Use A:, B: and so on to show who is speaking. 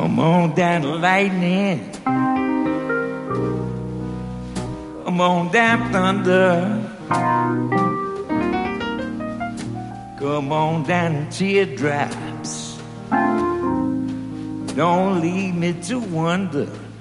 A: Come on down, lightning. Come on down, thunder. Come on down, teardrops. Don't leave me to wonder.